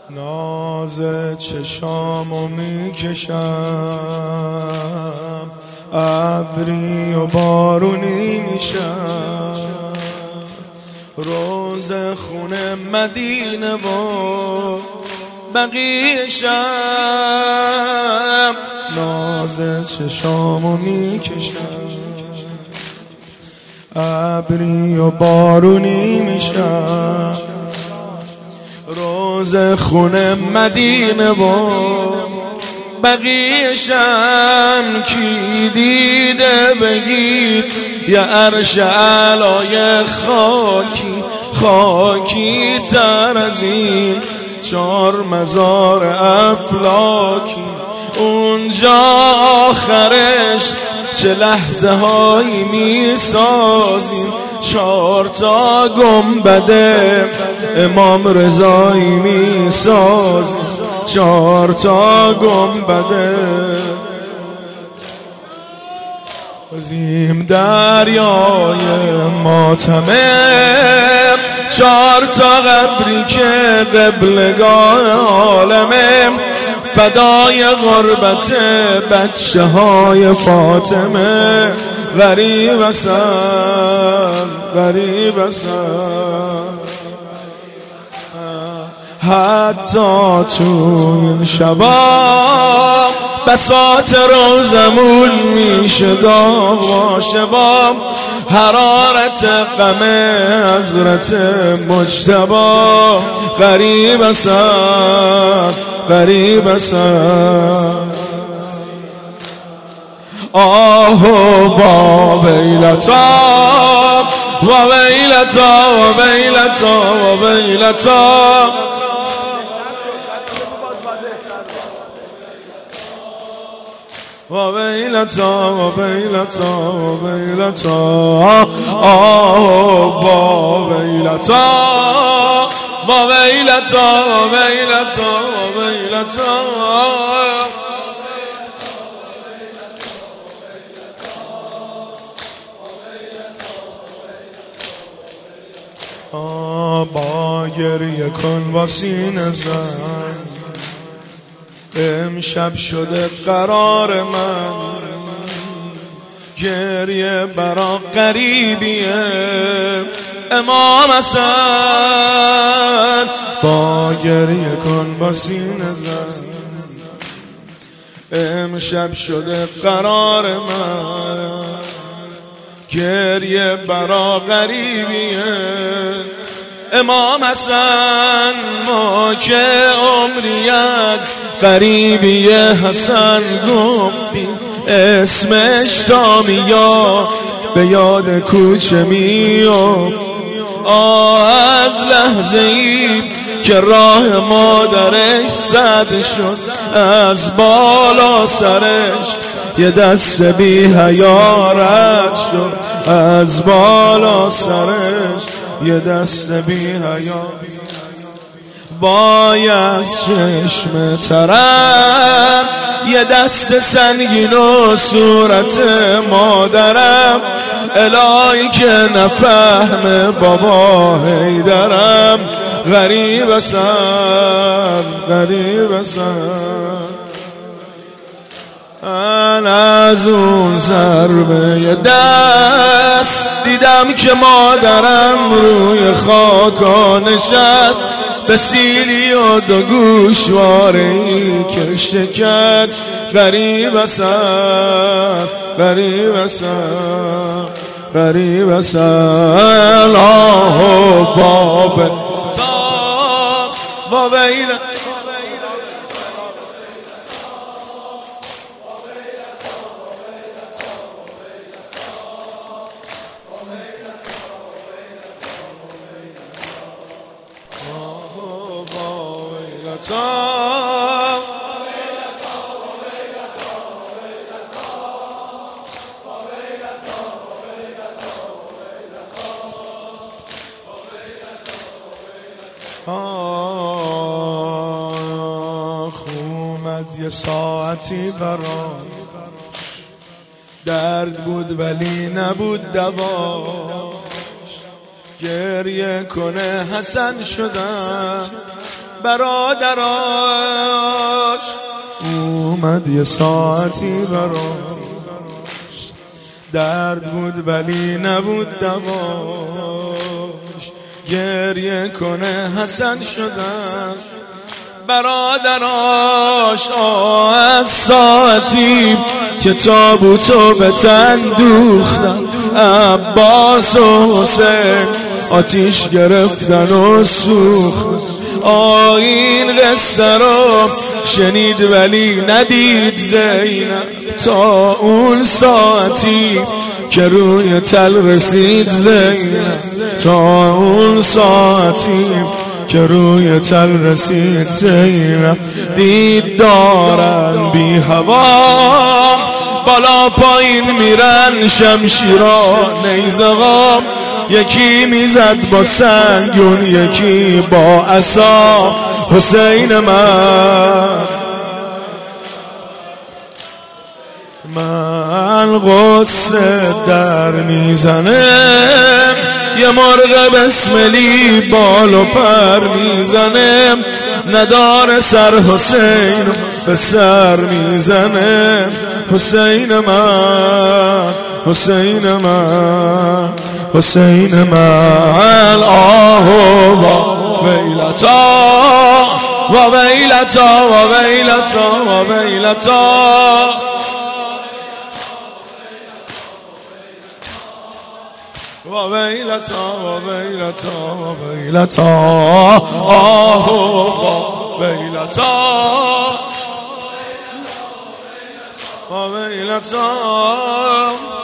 ناز چشامو میکشم، ابری و بارونی میشم، روز خونه مدینه و بقیه‌شم. ناز چشامو میکشم، ابری و بارونی میشم، روز خونه مدینه و بقیه‌شم. کی دیده بگید یه عرش علای خاکی، خاکی تر از این 4 مزار افلاکی. اونجا آخرش چه لحظه هایی می سازیم، 4 تا گنبد امام رضایی می سازیم، 4 تا گنبد عظیم دریای ماتمه. 4 تا قبری که قبلگاه عالمه، فدای غربت بچه های فاطمه. غریب هستم، غریب هستم، حتی تو این شبا بساط روزمون میشه داغ و شبا. حرارت غم حضرت مجتبی. غریب هستم، غریب هستم. آه و ویلتا و ویلتا و ویلتا و ویلتا. و ویلتا و ویلتا و ویلتا. آه و ویلتا و ویلتا و ویلتا و ویلتا. با گریه کن با سینه زن، امشب شده قرار من. گریه برا قریبیه امام حسن. با گریه کن با سینه زن، امشب شده قرار من. گریه برا قریبیه امام حسن. ما که عمری از قریبی حسن گفتیم، اسمش تا میاد به یاد کوچه میافت. از لحظه ای که راه مادرش سد شد، از بالا سرش یه دست بی حیا رد شد، از بالا سرش یه دست بی حیا. وای از چشم ترم یه دست سنگین و صورت مادرم. الهی که نفهم بابا حیدرم. غریب هستم، غریب هستم. من از اون ضربه دست دیدم که مادرم روی خاکا نشست، به سیلی و 2 گوشواره‌ای که شکست. غریب هستم، غریب هستم، غریب هستم. آه و باب تا و ویل. اومد یه ساعتی برام، درد بود ولی نبود دوا. گریه کنه حسن شدم، برادراش اومد یه ساعتی براش درد بود ولی نبود دواش گریه کنه حسن شدن برادراش از ساعتی که تابوتو به تن دوختن عباس و حسین آتیش گرفتن و سوخت این قصه رو شنید ولی ندید زینب تا اون ساعتی که روی تل رسید زینب تا اون ساعتی که روی تل رسید زینب دید دارن بی هوا بالا پایین میرن شمشیرا نیزقام یکی میزد با سنگون یکی با عصا حسین من قصه در میزنه یه مرغ بسملی بال و پر میزنه نداره سر حسین به سر میزنه حسین من حسین من حسین من آه و ویلتا و ویلتا و ویلتا و ویلتا و ویلتا و ویلتا و ویلتا آه و ویلتا و ویلتا